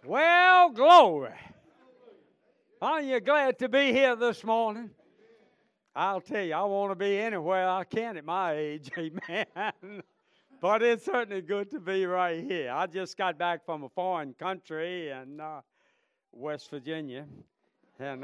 Well, glory. Aren't you glad to be here this morning? I'll tell you, I want to be anywhere I can at my age, amen. But it's certainly good to be right here. I just got back from a foreign country in West Virginia. And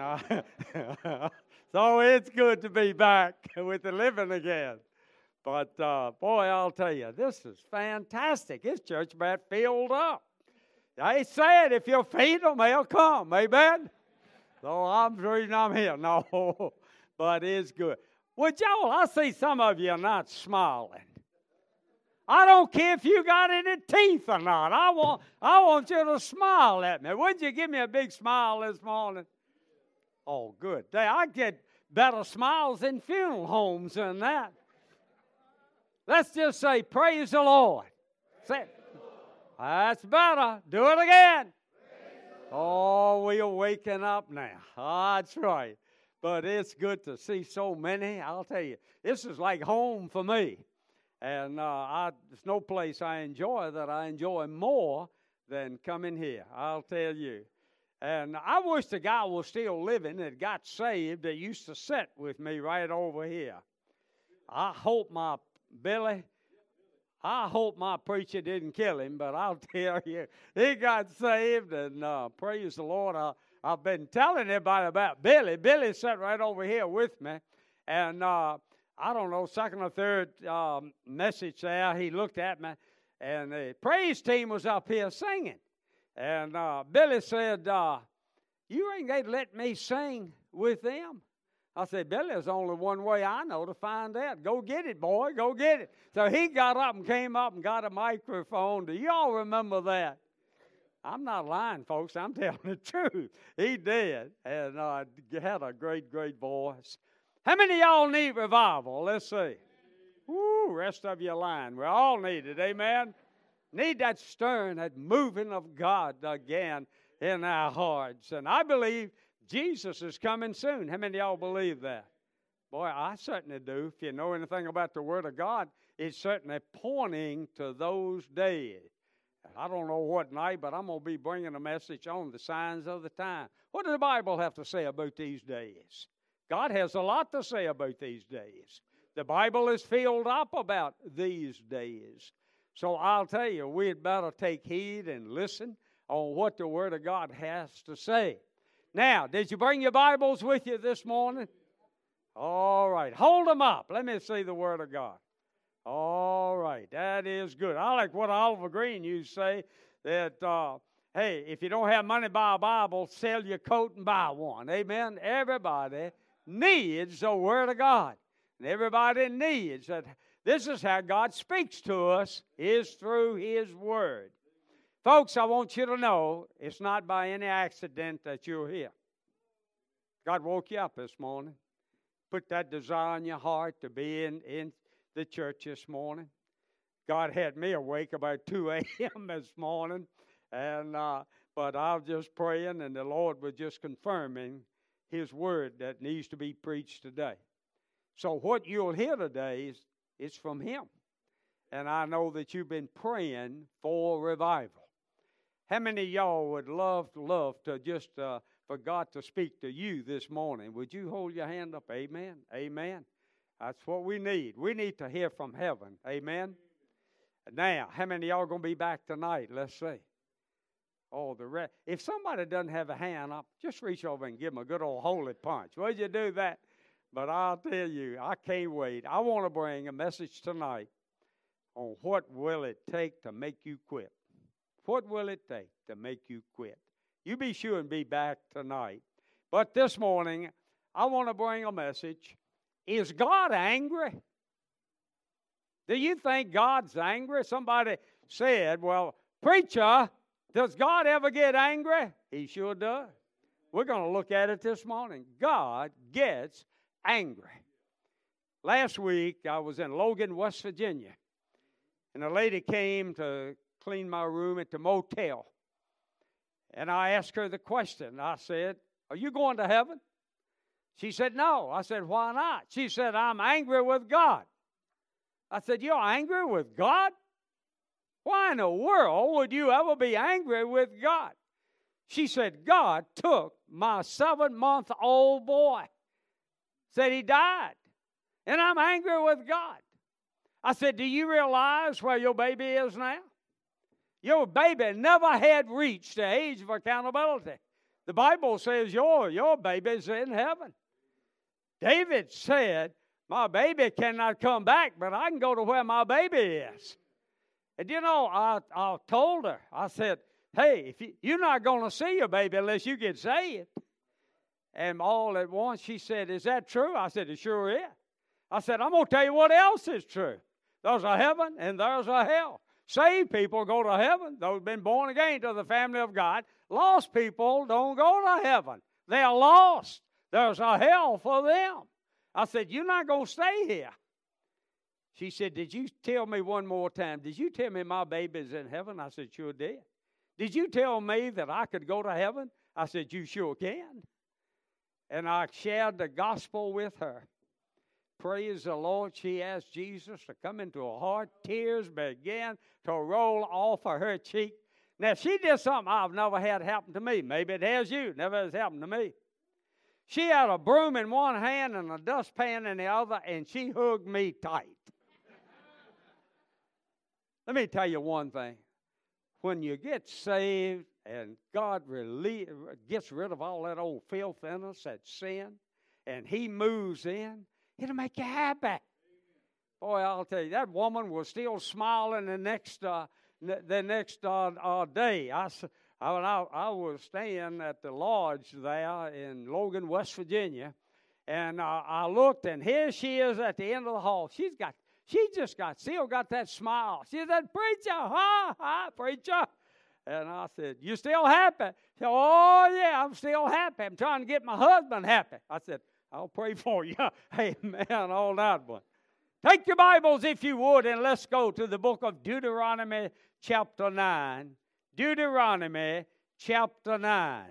so it's good to be back with the living again. But boy, I'll tell you, this is fantastic. This church about filled up. They said if you feed them, they'll come. Amen? So I'm the reason I'm here. No, but it's good. Well, Joel, I see some of you are not smiling. I don't care if you got any teeth or not. I want you to smile at me. Would you give me a big smile this morning? Oh, good. I get better smiles in funeral homes than that. Let's just say, praise the Lord. Say it. That's better. Do it again. Oh, we are waking up now. Oh, that's right. But it's good to see so many. I'll tell you, this is like home for me. And there's no place I enjoy more than coming here. I'll tell you. And I wish the guy was still living that got saved that used to sit with me right over here. I hope my preacher didn't kill him, but I'll tell you, he got saved, and praise the Lord. I've been telling everybody about Billy. Billy sat right over here with me, and I don't know, second or third message there, he looked at me, and the praise team was up here singing. And Billy said, you ain't going to let me sing with them? I said, Billy, there's only one way I know to find out. Go get it, boy. Go get it. So he got up and came up and got a microphone. Do y'all remember that? I'm not lying, folks. I'm telling the truth. He did. And had a great, great voice. How many of y'all need revival? Let's see. Woo, rest of you lying. We all need it. Amen. Need that stirring, that moving of God again in our hearts. And I believe Jesus is coming soon. How many of y'all believe that? Boy, I certainly do. If you know anything about the Word of God, it's certainly pointing to those days. I don't know what night, but I'm going to be bringing a message on the signs of the time. What does the Bible have to say about these days? God has a lot to say about these days. The Bible is filled up about these days. So I'll tell you, we'd better take heed and listen on what the Word of God has to say. Now, did you bring your Bibles with you this morning? All right. Hold them up. Let me see the Word of God. All right. That is good. I like what Oliver Green used to say, that, hey, if you don't have money to buy a Bible, sell your coat and buy one. Amen? Everybody needs the Word of God. And everybody needs that. This is how God speaks to us, is through His Word. Folks, I want you to know it's not by any accident that you're here. God woke you up this morning, put that desire in your heart to be in the church this morning. God had me awake about 2 a.m. this morning, and but I was just praying, and the Lord was just confirming His Word that needs to be preached today. So what you'll hear today is from Him. And I know that you've been praying for revival. How many of y'all would love to just for God to speak to you this morning? Would you hold your hand up? Amen. Amen. That's what we need. We need to hear from heaven. Amen. Now, how many of y'all are going to be back tonight? Let's see. Oh, if somebody doesn't have a hand up, just reach over and give them a good old holy punch. Would you do that? But I'll tell you, I can't wait. I want to bring a message tonight on what will it take to make you quit. What will it take to make you quit? You be sure and be back tonight. But this morning, I want to bring a message. Is God angry? Do you think God's angry? Somebody said, well, preacher, does God ever get angry? He sure does. We're going to look at it this morning. God gets angry. Last week, I was in Logan, West Virginia, and a lady came to clean my room at the motel. And I asked her the question. I said, are you going to heaven? She said, no. I said, why not? She said, I'm angry with God. I said, you're angry with God? Why in the world would you ever be angry with God? She said, God took my 7-month-old boy. Said he died. And I'm angry with God. I said, do you realize where your baby is now? Your baby never had reached the age of accountability. The Bible says your baby's in heaven. David said, my baby cannot come back, but I can go to where my baby is. And you know, I told her, I said, hey, if you're not going to see your baby unless you get saved. And all at once she said, is that true? I said, it sure is. I said, I'm going to tell you what else is true. There's a heaven and there's a hell. Saved people go to heaven. Those who've been born again to the family of God. Lost people don't go to heaven. They are lost. There's a hell for them. I said, you're not going to stay here. She said, did you tell me one more time? Did you tell me my baby's in heaven? I said, sure did. Did you tell me that I could go to heaven? I said, you sure can. And I shared the gospel with her. Praise the Lord. She asked Jesus to come into her heart. Tears began to roll off of her cheek. Now, she did something I've never had happen to me. Maybe it has you. Never has happened to me. She had a broom in one hand and a dustpan in the other, and she hugged me tight. Let me tell you one thing. When you get saved and God gets rid of all that old filthiness, that sin, and He moves in, it'll make you happy. Boy, I'll tell you, that woman was still smiling the next day. I was staying at the lodge there in Logan, West Virginia, and I looked, and here she is at the end of the hall. She still got that smile. She said, preacher, ha, preacher. And I said, you still happy? She said, oh, yeah, I'm still happy. I'm trying to get my husband happy. I said, I'll pray for you. Amen, all that one. Take your Bibles, if you would, and let's go to the book of Deuteronomy chapter 9. Deuteronomy chapter 9.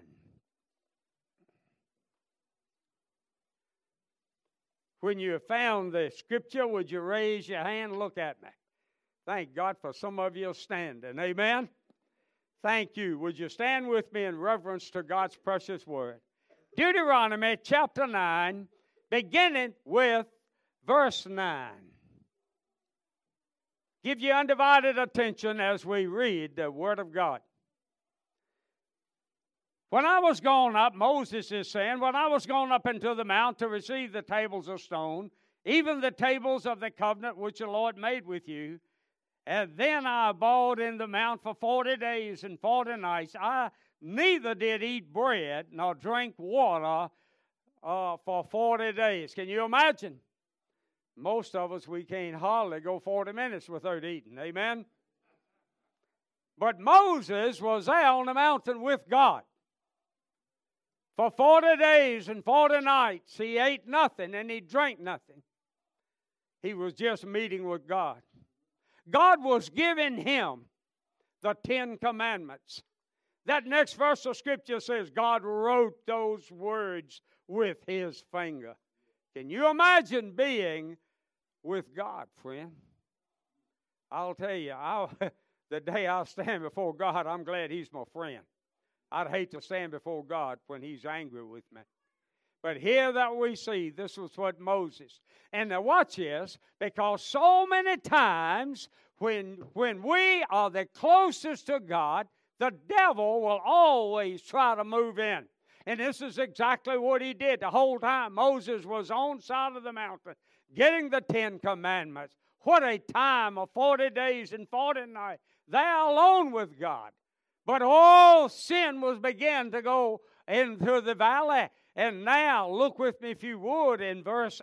When you have found the scripture, would you raise your hand and look at me? Thank God for some of you standing. Amen? Thank you. Would you stand with me in reverence to God's precious word? Deuteronomy chapter 9, beginning with verse 9. Give your undivided attention as we read the word of God. When I was gone up, Moses is saying, when I was gone up into the mount to receive the tables of stone, even the tables of the covenant which the Lord made with you, and then I abode in the mount for 40 days and 40 nights. I neither did eat bread nor drink water for 40 days. Can you imagine? Most of us, we can't hardly go 40 minutes without eating. Amen? But Moses was there on the mountain with God. For 40 days and 40 nights, he ate nothing and he drank nothing. He was just meeting with God. God was giving him the 10 Commandments. That next verse of Scripture says God wrote those words with His finger. Can you imagine being with God, friend? I'll tell you, the day I stand before God, I'm glad He's my friend. I'd hate to stand before God when He's angry with me. But here that we see, this was what Moses. And now watch this, because so many times when we are the closest to God, the devil will always try to move in. And this is exactly what he did. The whole time Moses was on side of the mountain, getting the 10 Commandments. What a time of 40 days and 40 nights. There alone with God. But all sin was beginning to go into the valley. And now, look with me if you would in verse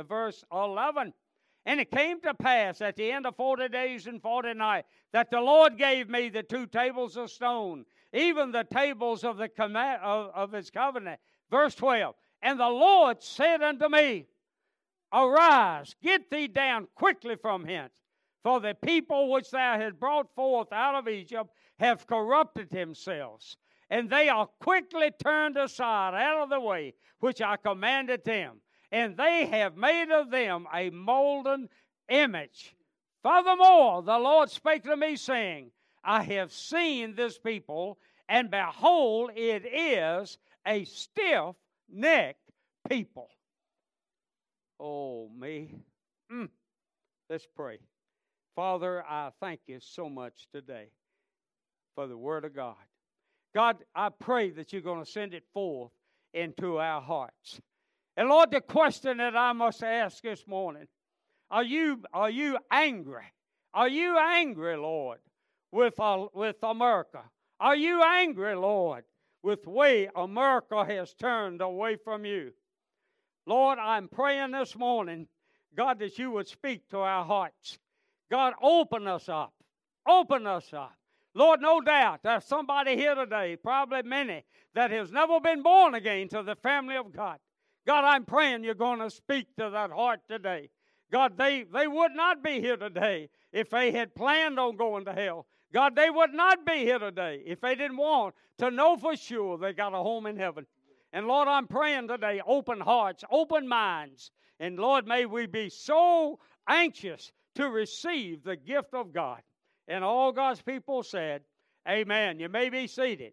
11. And it came to pass at the end of 40 days and 40 nights that the Lord gave me the 2 tables of stone, even the tables of of His covenant. Verse 12. And the Lord said unto me, Arise, get thee down quickly from hence, for the people which thou hast brought forth out of Egypt have corrupted themselves, and they are quickly turned aside out of the way which I commanded them, and they have made of them a molten image. Furthermore, the Lord spake to me, saying, I have seen this people, and behold, it is a stiff-necked people. Oh, me. Let's pray. Father, I thank you so much today for the Word of God. God, I pray that you're going to send it forth into our hearts. And Lord, the question that I must ask this morning, are you angry? Are you angry, Lord, with America? Are you angry, Lord, with the way America has turned away from you? Lord, I'm praying this morning, God, that you would speak to our hearts. God, open us up. Open us up. Lord, no doubt there's somebody here today, probably many, that has never been born again to the family of God. God, I'm praying you're going to speak to that heart today. God, they would not be here today if they had planned on going to hell. God, they would not be here today if they didn't want to know for sure they got a home in heaven. And Lord, I'm praying today, open hearts, open minds. And Lord, may we be so anxious to receive the gift of God. And all God's people said, amen. You may be seated.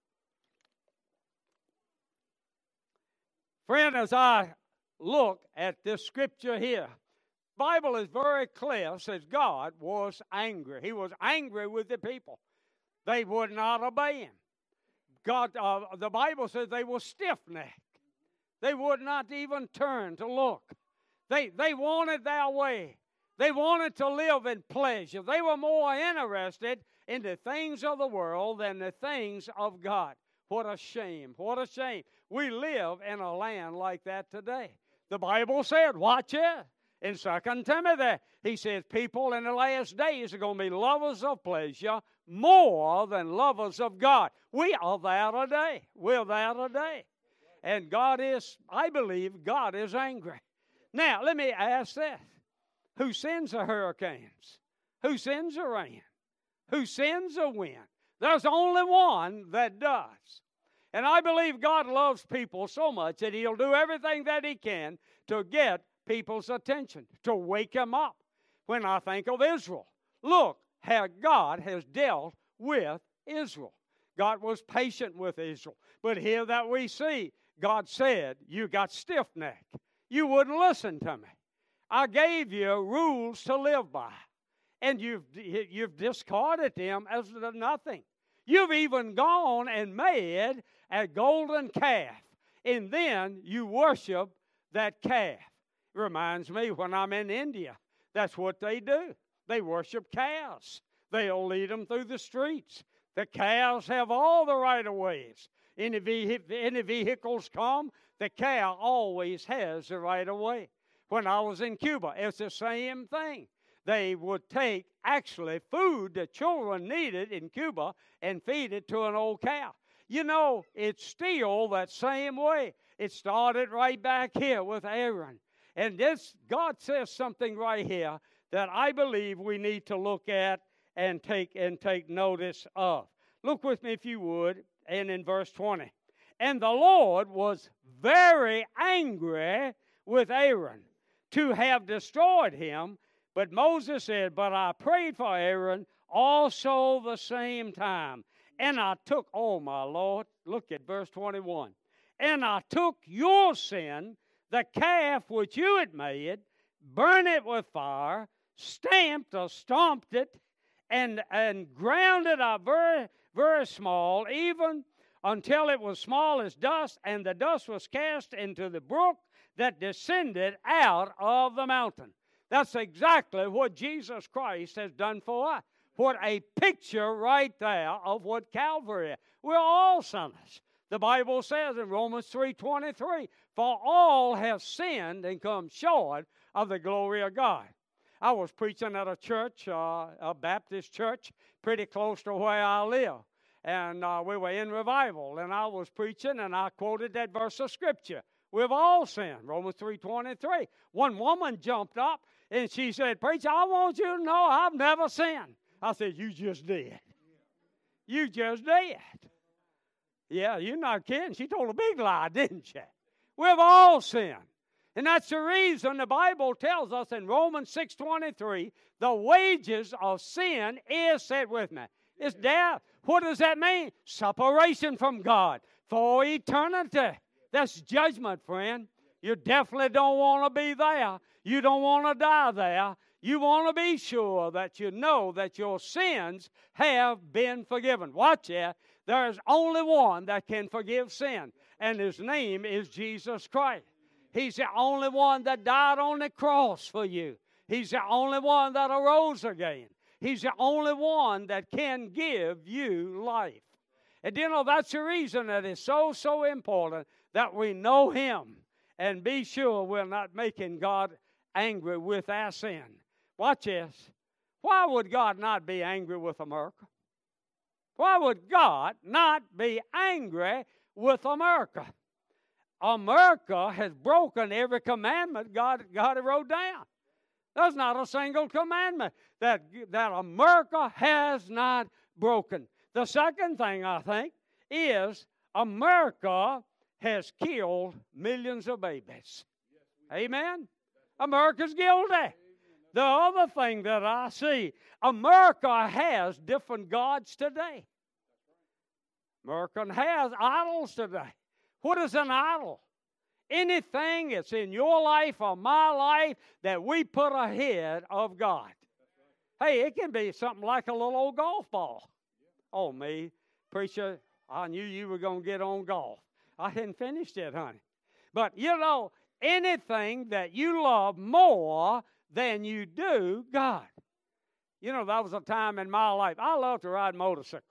Friend, as I look at this scripture here, the Bible is very clear. It says God was angry. He was angry with the people. They would not obey him. God, the Bible says they were stiff-necked. They would not even turn to look. They wanted their way. They wanted to live in pleasure. They were more interested in the things of the world than the things of God. What a shame. What a shame. We live in a land like that today. The Bible said, watch it. In 2 Timothy, he says, people in the last days are going to be lovers of pleasure more than lovers of God. We are there today. We're there today. And God is, I believe, God is angry. Now, let me ask this. Who sends the hurricanes? Who sends the rain? Who sends the wind? There's only one that does. And I believe God loves people so much that he'll do everything that he can to get people's attention, to wake them up. When I think of Israel, look how God has dealt with Israel. God was patient with Israel. But here that we see, God said, you got stiff-necked. You wouldn't listen to me. I gave you rules to live by, and you've discarded them as nothing. You've even gone and made a golden calf, and then you worship that calf. It reminds me when I'm in India, that's what they do. They worship cows. They'll lead them through the streets. The cows have all the right-of-ways. Any vehicles come, the cow always has the right-of-way. When I was in Cuba, it's the same thing. They would take, actually, food that children needed in Cuba and feed it to an old cow. You know, it's still that same way. It started right back here with Aaron. And this, God says something right here that I believe we need to look at and take notice of. Look with me, if you would, and in verse 20. And the Lord was very angry with Aaron to have destroyed him. But Moses said, but I prayed for Aaron also the same time. And I took, oh my Lord, look at verse 21. And I took your sin, the calf which you had made, burned it with fire, stamped or stomped it, and ground it up very, very small, even until it was small as dust, and the dust was cast into the brook that descended out of the mountain. That's exactly what Jesus Christ has done for us. What a picture right there of what Calvary is. We're all sinners. The Bible says in Romans 3:23, for all have sinned and come short of the glory of God. I was preaching at a church, a Baptist church, pretty close to where I live. And we were in revival, and I was preaching, and I quoted that verse of Scripture. We've all sinned, Romans 3:23. One woman jumped up, and she said, preacher, I want you to know I've never sinned. I said, you just did. You just did. Yeah, you're not kidding. She told a big lie, didn't she? We've all sinned. And that's the reason the Bible tells us in Romans 6:23, the wages of sin is, say it with me, it's death. What does that mean? Separation from God for eternity. That's judgment, friend. You definitely don't want to be there. You don't want to die there. You want to be sure that you know that your sins have been forgiven. Watch it. There's only one that can forgive sin, and His name is Jesus Christ. He's the only one that died on the cross for you. He's the only one that arose again. He's the only one that can give you life. And you know, that's the reason that it's so important that we know Him and be sure we're not making God angry with our sin. Watch this. Why would God not be angry with America? Why would God not be angry with America? America has broken every commandment God wrote down. There's not a single commandment that America has not broken. The second thing, I think, is America has killed millions of babies. Amen? America's guilty. The other thing that I see, America has different gods today. America has idols today. What is an idol? Anything that's in your life or my life that we put ahead of God. Hey, it can be something like a little old golf ball. Oh, me, preacher, I knew you were going to get on golf. I hadn't finished it, honey. But, you know, anything that you love more than you do God. You know, that was a time in my life. I loved to ride motorcycles.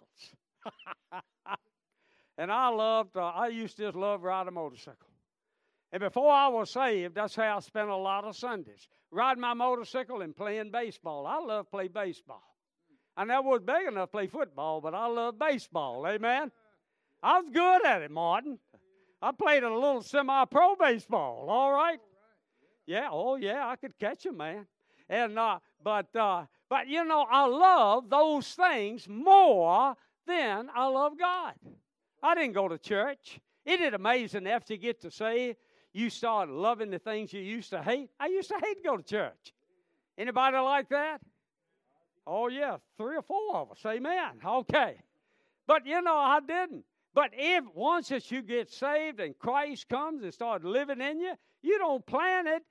And I used to just love riding a motorcycle. And before I was saved, that's how I spent a lot of Sundays. Riding my motorcycle and playing baseball. I love to play baseball. I never was big enough to play football, but I love baseball. Amen? I was good at it, Martin. I played a little semi-pro baseball, all right? Yeah, oh yeah, I could catch him, man. And but you know, I love those things more than I love God. I didn't go to church. Isn't it amazing after you get to say you start loving the things you used to hate? I used to hate to go to church. Anybody like that? Oh yeah, 3 or 4 of us. Amen. Okay. But you know, I didn't. But if once that you get saved and Christ comes and starts living in you, you don't plan it.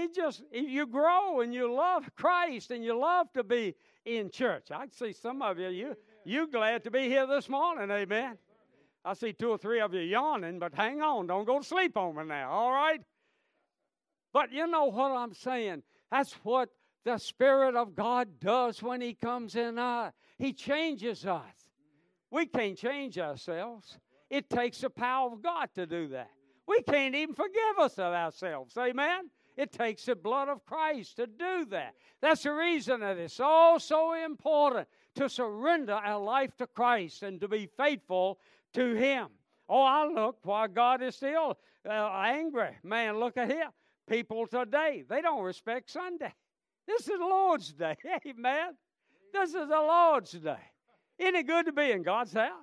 You grow and you love Christ and you love to be in church. I can see some of you glad to be here this morning, amen. I see 2 or 3 of you yawning, but hang on, don't go to sleep on me now, all right? But you know what I'm saying? That's what the Spirit of God does when He comes in us. He changes us. We can't change ourselves. It takes the power of God to do that. We can't even forgive us of ourselves, amen? It takes the blood of Christ to do that. That's the reason that it's so important to surrender our life to Christ and to be faithful to Him. Oh, I look why God is still angry. Man, look at here. People today, they don't respect Sunday. This is the Lord's day. Amen. This is the Lord's day. Isn't it good to be in God's house?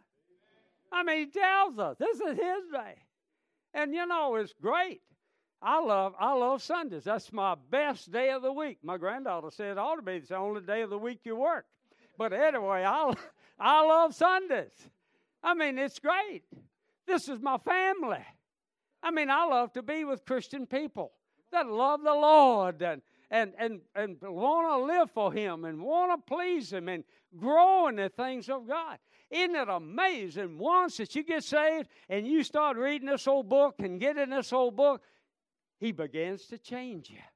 I mean, He tells us this is His day. And you know, it's great. I love Sundays. That's my best day of the week. My granddaughter said it ought to be it's the only day of the week you work. But anyway, I love Sundays. I mean, it's great. This is my family. I mean, I love to be with Christian people that love the Lord and want to live for Him and want to please Him and grow in the things of God. Isn't it amazing? Once that you get saved and you start reading this old book and get in this old book, He begins to change you.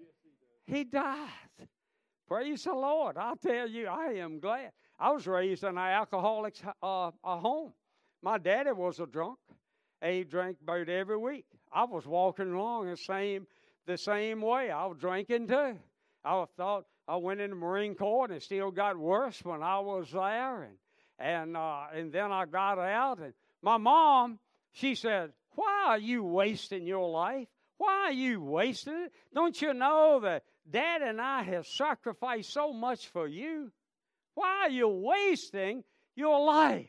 He does. Praise the Lord. I'll tell you, I am glad. I was raised in an alcoholic's home. My daddy was a drunk. He drank about every week. I was walking along the same way. I was drinking too. I thought I went in the Marine Corps and it still got worse when I was there. And then I got out. And my mom, she said, "Why are you wasting your life? Why are you wasting it? Don't you know that Dad and I have sacrificed so much for you? Why are you wasting your life?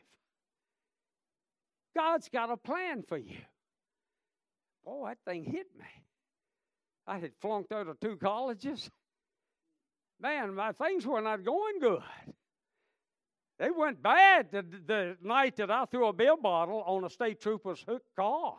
God's got a plan for you." Boy, that thing hit me. I had flunked out of 2 colleges. Man, my things were not going good. They went bad the night that I threw a beer bottle on a state trooper's car.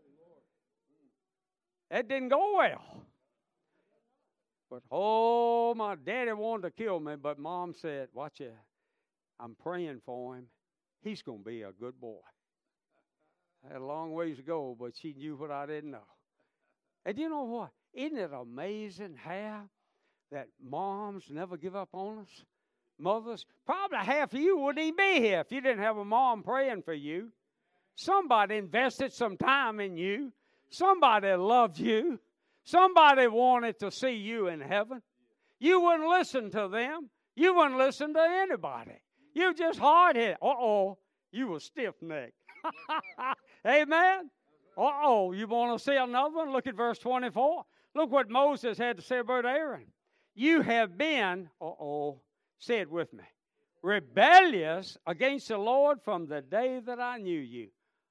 That didn't go well. But, oh, my daddy wanted to kill me, but Mom said, watch it. I'm praying for him. He's going to be a good boy. I had a long ways to go, but she knew what I didn't know. And you know what? Isn't it amazing how that moms never give up on us? Mothers, probably half of you wouldn't even be here if you didn't have a mom praying for you. Somebody invested some time in you. Somebody loved you. Somebody wanted to see you in heaven. You wouldn't listen to them. You wouldn't listen to anybody. You just hard-headed. You were stiff-necked. Amen? You want to see another one? Look at verse 24. Look what Moses had to say about Aaron. You have been, say it with me, rebellious against the Lord from the day that I knew you.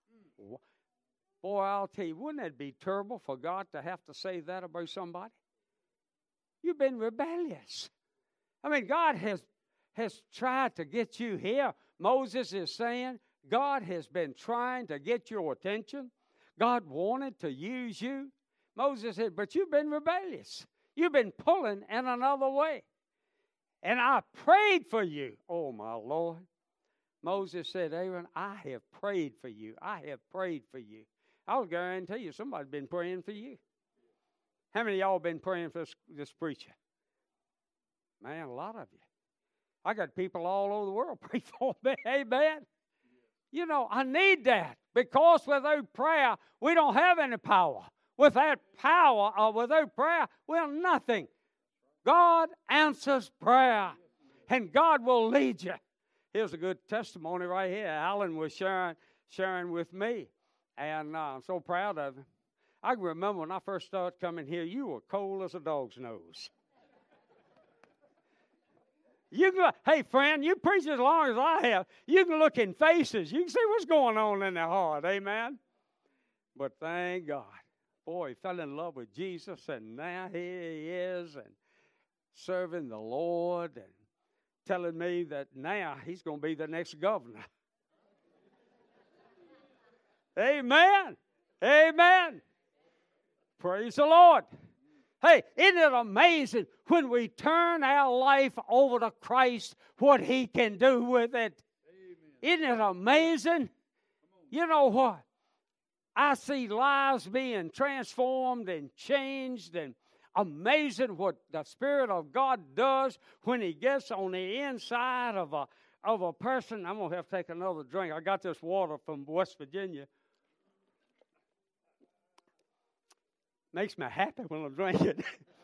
Boy, I'll tell you, wouldn't it be terrible for God to have to say that about somebody? You've been rebellious. I mean, God has tried to get you here. Moses is saying, God has been trying to get your attention. God wanted to use you. Moses said, but you've been rebellious. You've been pulling in another way. And I prayed for you. Oh, my Lord. Moses said, Aaron, I have prayed for you. I have prayed for you. I'll guarantee you somebody's been praying for you. How many of y'all been praying for this preacher? Man, a lot of you. I got people all over the world pray for me. Amen. You know, I need that because without prayer, we don't have any power. Without power or without prayer, we're nothing. God answers prayer, and God will lead you. Here's a good testimony right here. Alan was sharing with me, and I'm so proud of him. I can remember when I first started coming here, you were cold as a dog's nose. Hey, friend, you preach as long as I have. You can look in faces. You can see what's going on in their heart. Amen? But thank God. Boy, he fell in love with Jesus, and now here he is and serving the Lord and telling me that now he's going to be the next governor. Amen. Amen. Praise the Lord. Hey, isn't it amazing when we turn our life over to Christ, what He can do with it? Amen. Isn't it amazing? You know what? I see lives being transformed and changed, and amazing what the Spirit of God does when He gets on the inside of a person. I'm going to have to take another drink. I got this water from West Virginia. Makes me happy when I drink it.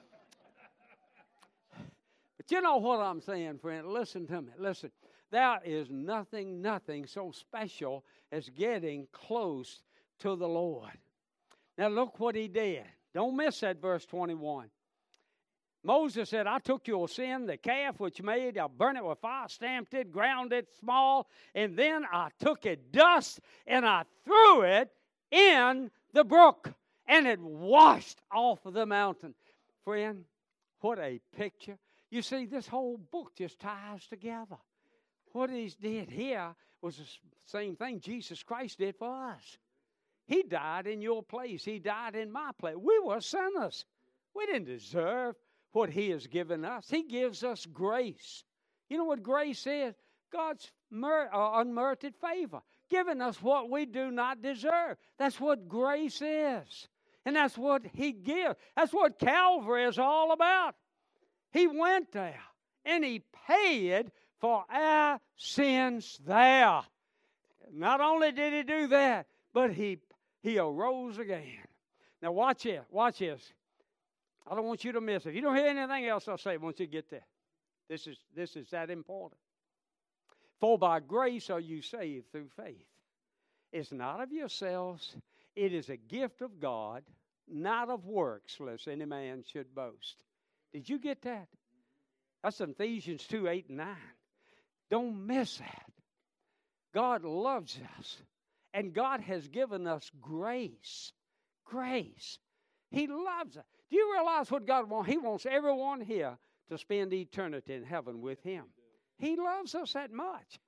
But you know what I'm saying, friend? Listen to me. Listen. There is nothing so special as getting close to the Lord. Now look what he did. Don't miss that verse 21. Moses said, I took your sin, the calf which made, I burned it with fire, stamped it, ground it small, and then I took it dust and I threw it in the brook. And it washed off of the mountain. Friend, what a picture. You see, this whole book just ties together. What he did here was the same thing Jesus Christ did for us. He died in your place. He died in my place. We were sinners. We didn't deserve what He has given us. He gives us grace. You know what grace is? God's unmerited favor. Giving us what we do not deserve. That's what grace is. And that's what He gives. That's what Calvary is all about. He went there and He paid for our sins there. Not only did He do that, but He arose again. Now watch it. Watch this. I don't want you to miss it. If you don't hear anything else I'll say, I want you to get there. This is that important. For by grace are you saved through faith. It's not of yourselves. It is a gift of God, not of works, lest any man should boast. Did you get that? That's Ephesians 2, 8, and 9. Don't miss that. God loves us, and God has given us grace. Grace. He loves us. Do you realize what God wants? He wants everyone here to spend eternity in heaven with Him. He loves us that much.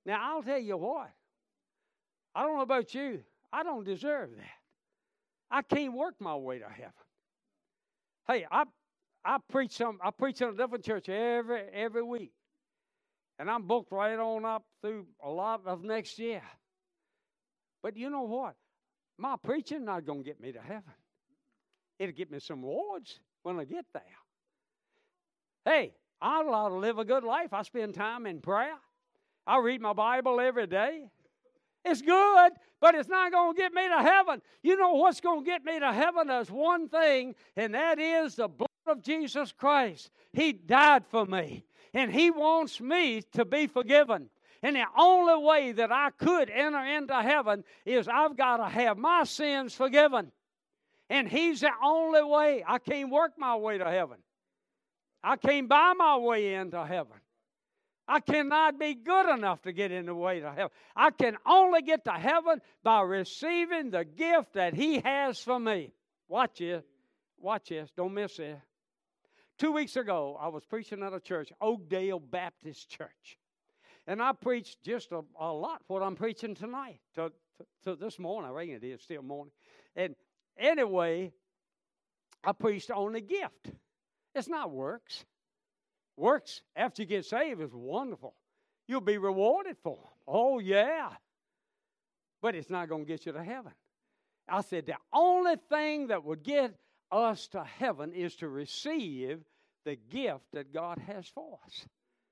Now, I'll tell you what. I don't know about you. I don't deserve that. I can't work my way to heaven. Hey, I preach in a different church every week. And I'm booked right on up through a lot of next year. But you know what? My preaching not going to get me to heaven. It'll get me some rewards when I get there. Hey, I ought to live a good life. I spend time in prayer. I read my Bible every day. It's good, but it's not going to get me to heaven. You know what's going to get me to heaven? There's one thing, and that is the blood of Jesus Christ. He died for me, and He wants me to be forgiven. And the only way that I could enter into heaven is I've got to have my sins forgiven. And He's the only way. I can't work my way to heaven. I can't buy my way into heaven. I cannot be good enough to get in the way to heaven. I can only get to heaven by receiving the gift that He has for me. Watch this. Watch this. Don't miss it. 2 weeks ago, I was preaching at a church, Oakdale Baptist Church. And I preached just a lot what I'm preaching tonight. To this morning, I reckon it is still morning. And anyway, I preached on the gift. It's not works. Works after you get saved is wonderful. You'll be rewarded for them. Oh, yeah. But it's not going to get you to heaven. I said the only thing that would get us to heaven is to receive the gift that God has for us.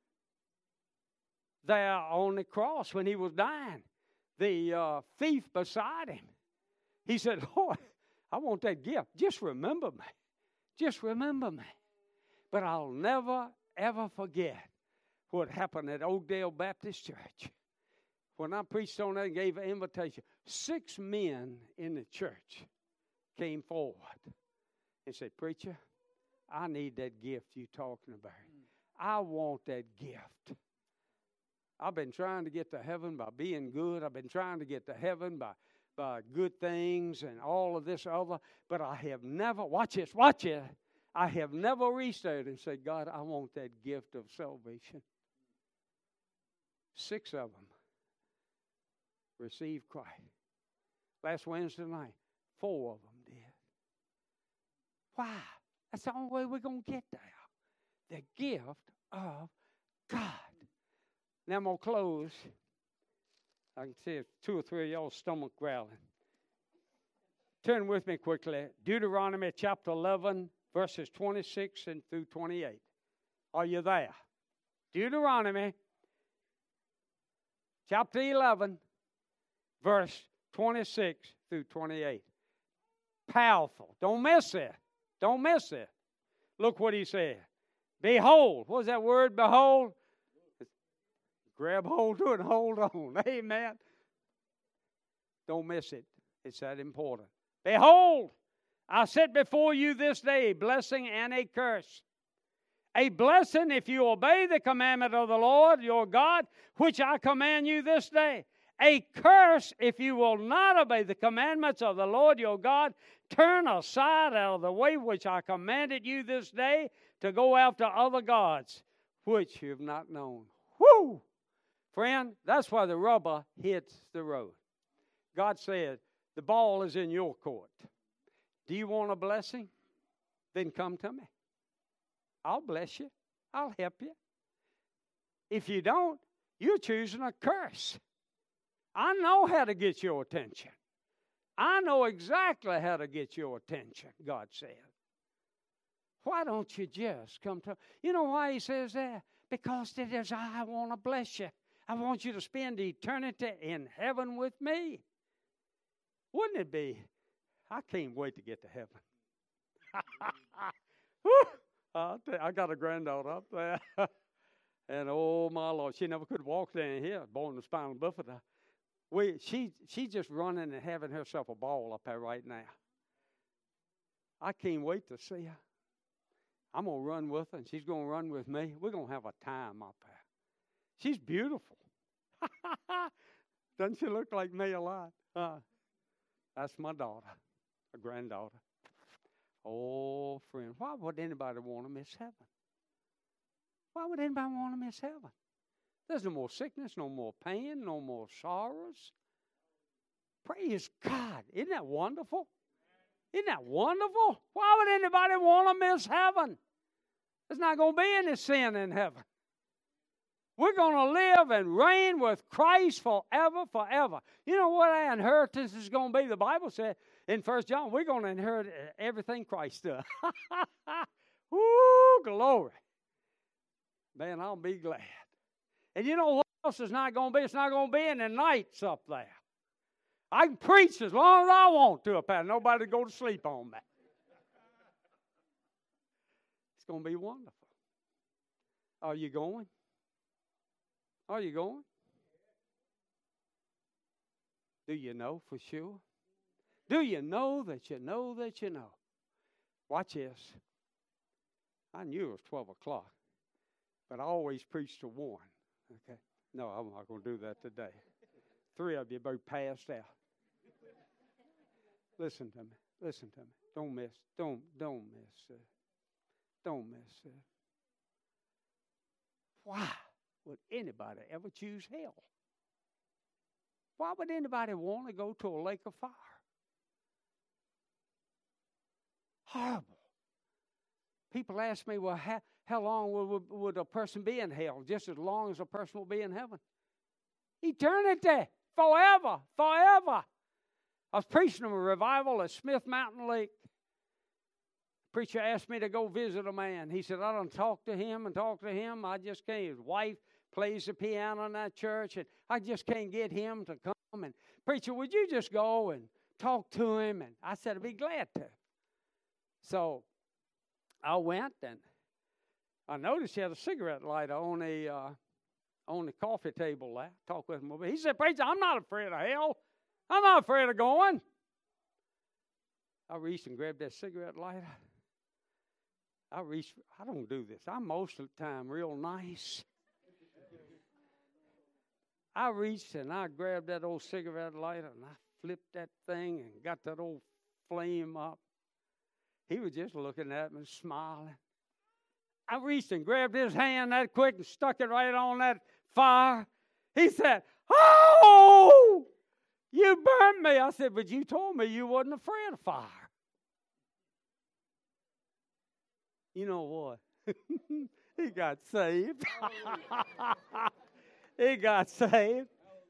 There on the cross when He was dying, the thief beside Him, he said, Lord, I want that gift. Just remember me. Just remember me. But I'll never, ever forget what happened at Oakdale Baptist Church. When I preached on that and gave an invitation, 6 men in the church came forward and said, Preacher, I need that gift you're talking about. I want that gift. I've been trying to get to heaven by being good. I've been trying to get to heaven by good things and all of this other. But I have never, watch this. I have never reached out and said, God, I want that gift of salvation. 6 of them received Christ. Last Wednesday night, 4 of them did. Why? That's the only way we're going to get there. The gift of God. Now I'm going to close. I can see 2 or 3 of y'all's stomach growling. Turn with me quickly. Deuteronomy chapter 11, verses 26 and through 28. Are you there? Deuteronomy chapter 11, verse 26 through 28. Powerful. Don't miss it. Don't miss it. Look what he said. Behold. What was that word, behold? Grab hold to it and hold on. Amen. Don't miss it. It's that important. Behold, I set before you this day a blessing and a curse. A blessing if you obey the commandment of the Lord your God, which I command you this day. A curse if you will not obey the commandments of the Lord your God. Turn aside out of the way which I commanded you this day to go after other gods, which you have not known. Woo! Friend, that's why the rubber hits the road. God said, the ball is in your court. Do you want a blessing? Then come to me. I'll bless you. I'll help you. If you don't, you're choosing a curse. I know how to get your attention. I know exactly how to get your attention, God said. Why don't you just come to... You know why he says that? Because it is I want to bless you. I want you to spend eternity in heaven with me. Wouldn't it be? I can't wait to get to heaven. I got a granddaughter up there. And oh, my Lord, she never could walk down here, born with spinal bifida. She's just running and having herself a ball up there right now. I can't wait to see her. I'm going to run with her, and she's going to run with me. We're going to have a time up there. She's beautiful. Doesn't she look like me a lot? That's my daughter, a granddaughter. Oh, friend, why would anybody want to miss heaven? Why would anybody want to miss heaven? There's no more sickness, no more pain, no more sorrows. Praise God. Isn't that wonderful? Isn't that wonderful? Why would anybody want to miss heaven? There's not going to be any sin in heaven. We're going to live and reign with Christ forever, forever. You know what our inheritance is going to be? The Bible said in 1 John, we're going to inherit everything Christ does. Woo, glory. Man, I'll be glad. And you know what else is not going to be? It's not going to be in the nights up there. I can preach as long as I want to up there. Nobody go to sleep on that. It's going to be wonderful. Are you going? Are you going? Do you know for sure? Do you know that you know that you know? Watch this. I knew it was 12 o'clock, but I always preach to 1. Okay? No, I'm not going to do that today. 3 of you both passed out. Listen to me. Listen to me. Don't miss. Don't miss. Don't miss. Why would anybody ever choose hell? Why would anybody want to go to a lake of fire? Horrible. People ask me, well, how long would a person be in hell? Just as long as a person will be in heaven. Eternity. Forever. Forever. I was preaching a revival at Smith Mountain Lake. Preacher asked me to go visit a man. He said, I done talked to him and talked to him. I just can't. His wife plays the piano in that church, and I just can't get him to come. And preacher, would you just go and talk to him? And I said, I'd be glad to. So I went, and I noticed he had a cigarette lighter on the coffee table there. Talked with him a bit. He said, preacher, I'm not afraid of hell. I'm not afraid of going. I reached and grabbed that cigarette lighter. I don't do this. I'm most of the time real nice. I reached and I grabbed that old cigarette lighter and I flipped that thing and got that old flame up. He was just looking at me and smiling. I reached and grabbed his hand that quick and stuck it right on that fire. He said, oh, you burned me. I said, but you told me you wasn't afraid of fire. You know what? He got saved. He got saved.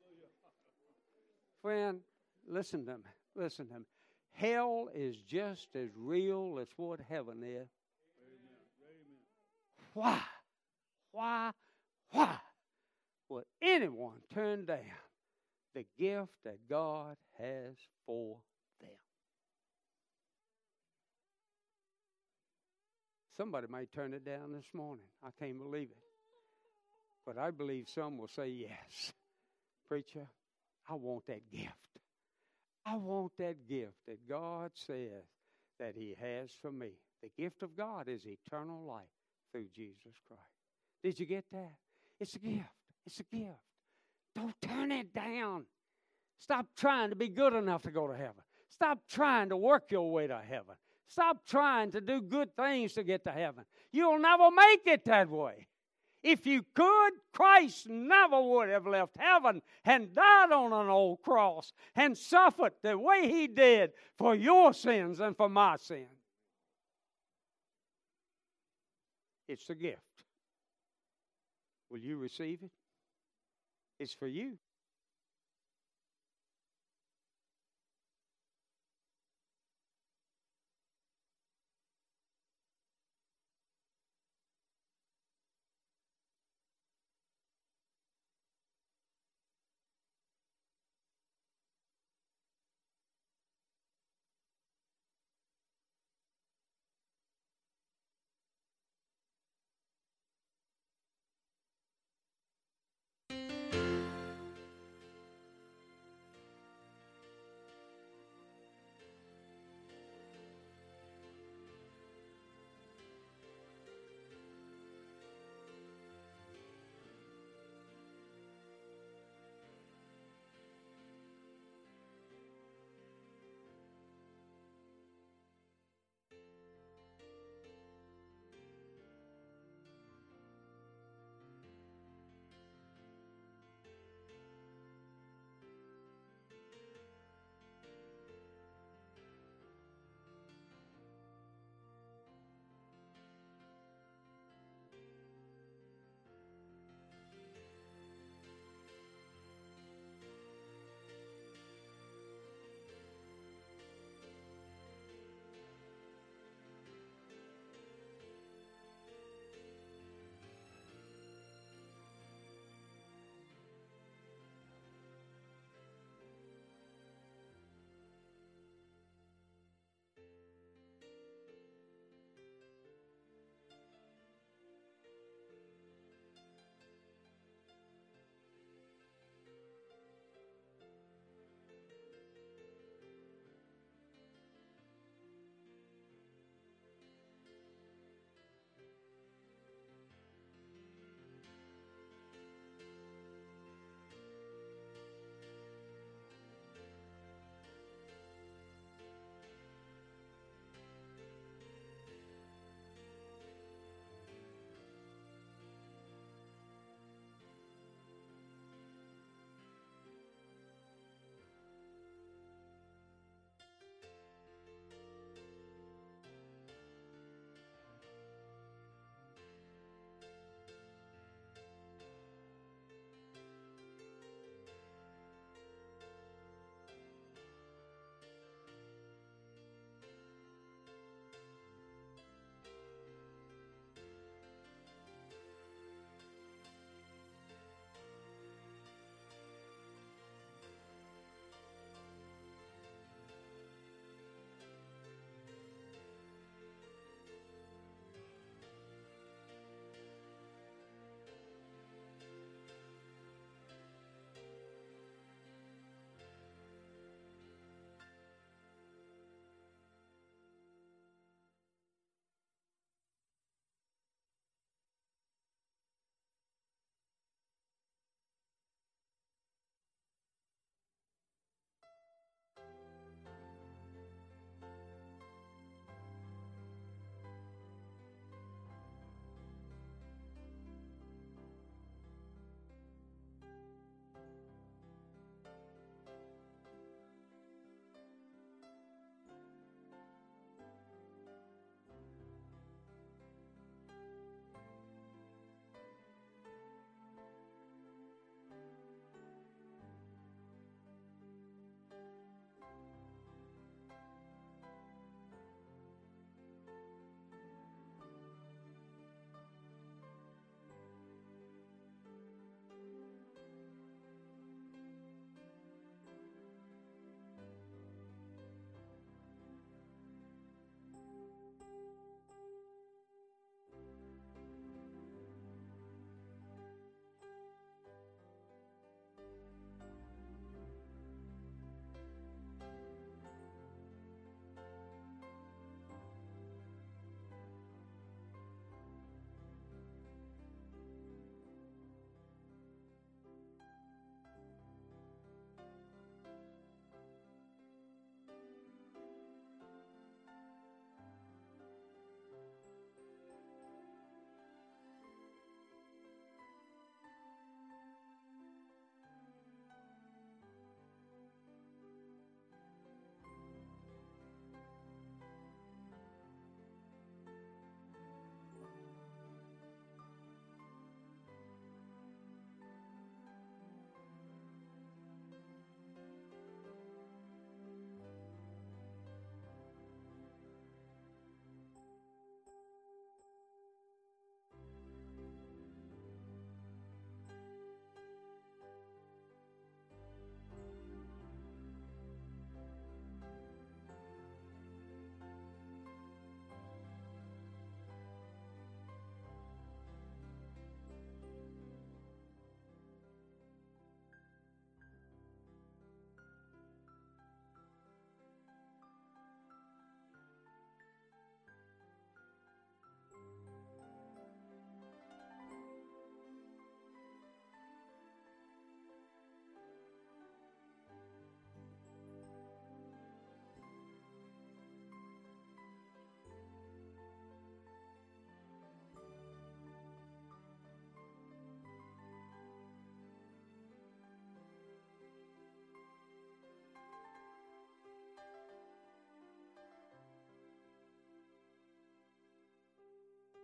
Friend, listen to me. Listen to me. Hell is just as real as what heaven is. Why? Why would anyone turn down the gift that God has for them? Somebody might turn it down this morning. I can't believe it. But I believe some will say yes. Preacher, I want that gift. I want that gift that God says that He has for me. The gift of God is eternal life through Jesus Christ. Did you get that? It's a gift. It's a gift. Don't turn it down. Stop trying to be good enough to go to heaven. Stop trying to work your way to heaven. Stop trying to do good things to get to heaven. You'll never make it that way. If you could, Christ never would have left heaven and died on an old cross and suffered the way He did for your sins and for my sins. It's a gift. Will you receive it? It's for you.